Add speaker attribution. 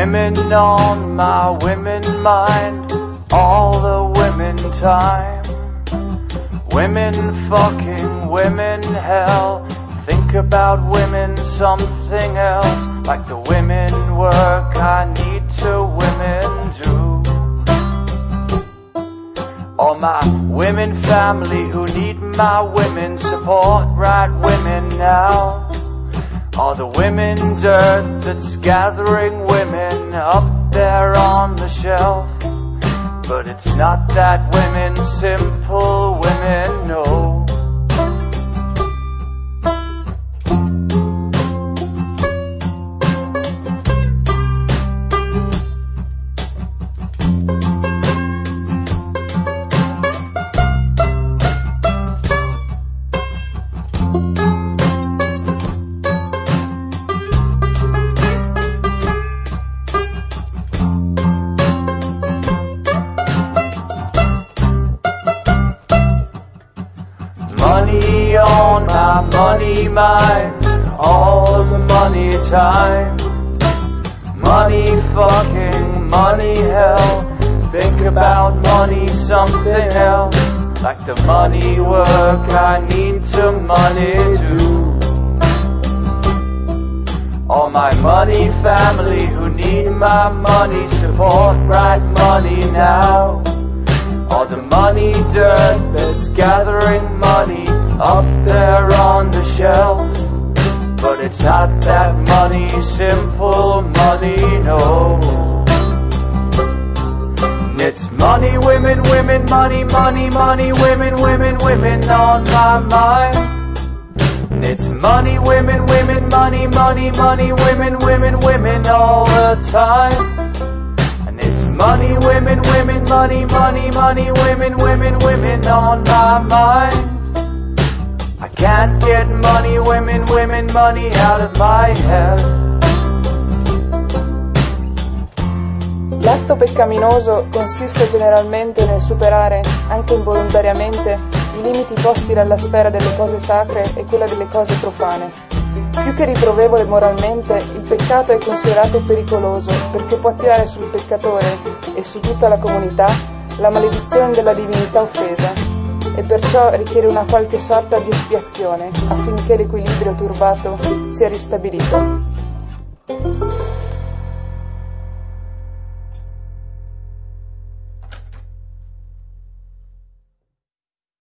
Speaker 1: Women on my women mind, all the women time. Women fucking, women hell. Think about women something else. Like the women work I need to women do. All my women family who need my women support, right women now. All the women dirt that's gathering women up there on the shelf. But it's not that women, simple women, no. Money on my money mind, all the money time. Money fucking, money hell. Think about money something else. Like the money work I need to money do. All my money family who need my money support, right money now. All the money dirt that's gathering money up there on the shelf. But it's not that money, simple money, no. It's money, women, women, money, money, money, women, women, women on my mind. It's money, women, women, money, money, money, women, women, women all the time. It's money, women, women, money, money, money, women, women, women on my mind. I can't get money, women, women, money out of my head.
Speaker 2: L'atto peccaminoso consiste generalmente nel superare, anche involontariamente, i limiti posti dalla sfera delle cose sacre e quella delle cose profane. Più che riprovevole moralmente, il peccato è considerato pericoloso perché può attirare sul peccatore e su tutta la comunità la maledizione della divinità offesa e perciò richiede una qualche sorta di espiazione affinché l'equilibrio turbato sia ristabilito.